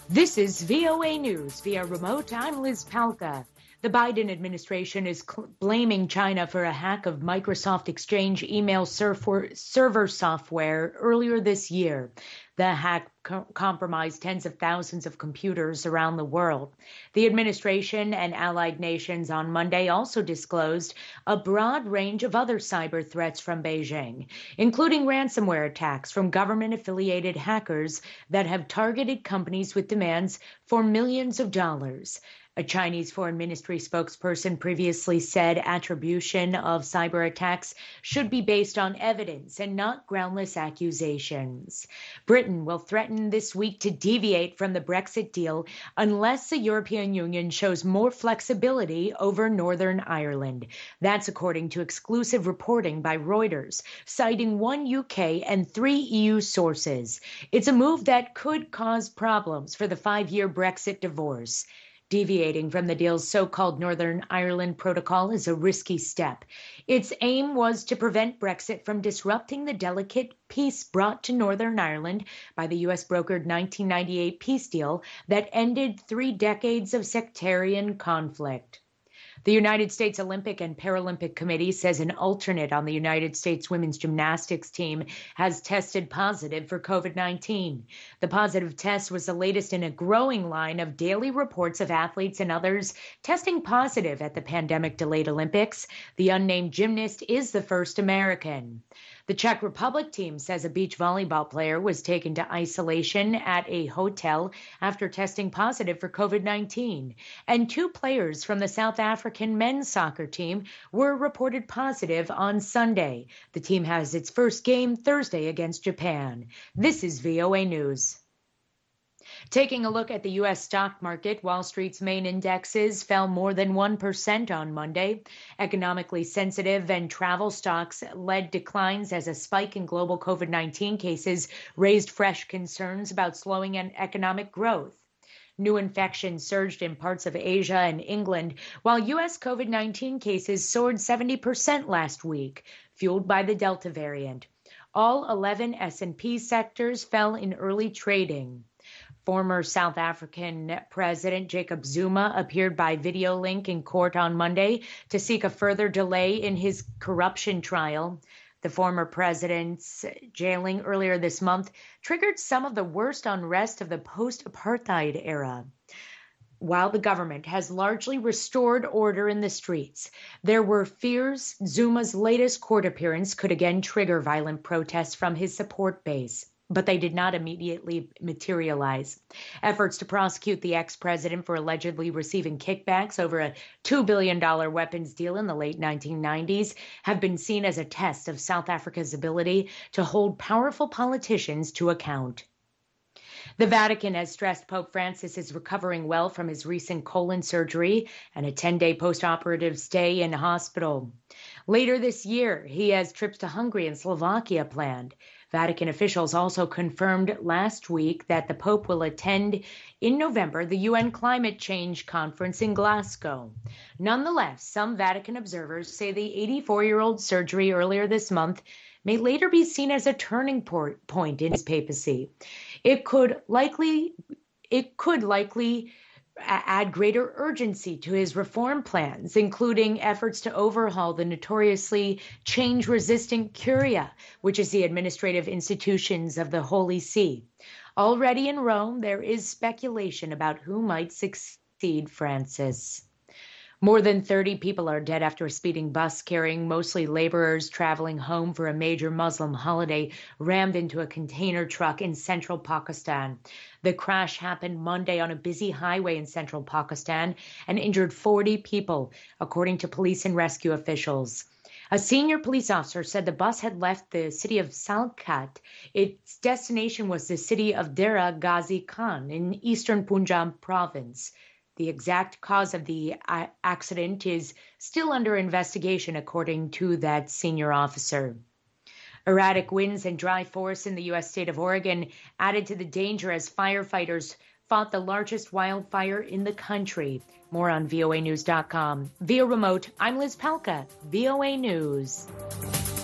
This is VOA News via remote. I'm Liz Palka. The Biden administration is blaming China for a hack of Microsoft Exchange email server software earlier this year. The hack compromised tens of thousands of computers around the world. The administration and allied nations on Monday also disclosed a broad range of other cyber threats from Beijing, including ransomware attacks from government-affiliated hackers that have targeted companies with demands for millions of dollars. A Chinese Foreign Ministry spokesperson previously said attribution of cyber attacks should be based on evidence and not groundless accusations. Britain will threaten this week to deviate from the Brexit deal unless the European Union shows more flexibility over Northern Ireland. That's according to exclusive reporting by Reuters, citing one UK and 3 EU sources. It's a move that could cause problems for the 5-year Brexit divorce. Deviating from the deal's so-called Northern Ireland Protocol is a risky step. Its aim was to prevent Brexit from disrupting the delicate peace brought to Northern Ireland by the U.S.-brokered 1998 peace deal that ended 3 decades of sectarian conflict. The United States Olympic and Paralympic Committee says an alternate on the United States women's gymnastics team has tested positive for COVID-19. The positive test was the latest in a growing line of daily reports of athletes and others testing positive at the pandemic-delayed Olympics. The unnamed gymnast is the first American. The Czech Republic team says a beach volleyball player was taken to isolation at a hotel after testing positive for COVID-19. And 2 players from the South African men's soccer team were reported positive on Sunday. The team has its first game Thursday against Japan. This is VOA News. Taking a look at the U.S. stock market, Wall Street's main indexes fell more than 1% on Monday. Economically sensitive and travel stocks led declines as a spike in global COVID-19 cases raised fresh concerns about slowing economic growth. New infections surged in parts of Asia and England, while U.S. COVID-19 cases soared 70% last week, fueled by the Delta variant. All 11 S&P sectors fell in early trading. Former South African President Jacob Zuma appeared by video link in court on Monday to seek a further delay in his corruption trial. The former president's jailing earlier this month triggered some of the worst unrest of the post-apartheid era. While the government has largely restored order in the streets, there were fears Zuma's latest court appearance could again trigger violent protests from his support base. But they did not immediately materialize. Efforts to prosecute the ex-president for allegedly receiving kickbacks over a $2 billion weapons deal in the late 1990s have been seen as a test of South Africa's ability to hold powerful politicians to account. The Vatican has stressed Pope Francis is recovering well from his recent colon surgery and a 10-day post-operative stay in hospital. Later this year, he has trips to Hungary and Slovakia planned. Vatican officials also confirmed last week that the Pope will attend in November the UN Climate Change Conference in Glasgow. Nonetheless, some Vatican observers say the 84-year-old surgery earlier this month may later be seen as a turning point in his papacy. It could likely add greater urgency to his reform plans, including efforts to overhaul the notoriously change-resistant Curia, which is the administrative institutions of the Holy See. Already in Rome, there is speculation about who might succeed Francis. More than 30 people are dead after a speeding bus carrying mostly laborers traveling home for a major Muslim holiday rammed into a container truck in central Pakistan. The crash happened Monday on a busy highway in central Pakistan and injured 40 people, according to police and rescue officials. A senior police officer said the bus had left the city of Salkat. Its destination was the city of Dera Ghazi Khan in eastern Punjab province. The exact cause of the accident is still under investigation, according to that senior officer. Erratic winds and dry forests in the U.S. state of Oregon added to the danger as firefighters fought the largest wildfire in the country. More on voanews.com. Via remote, I'm Liz Palka, VOA News.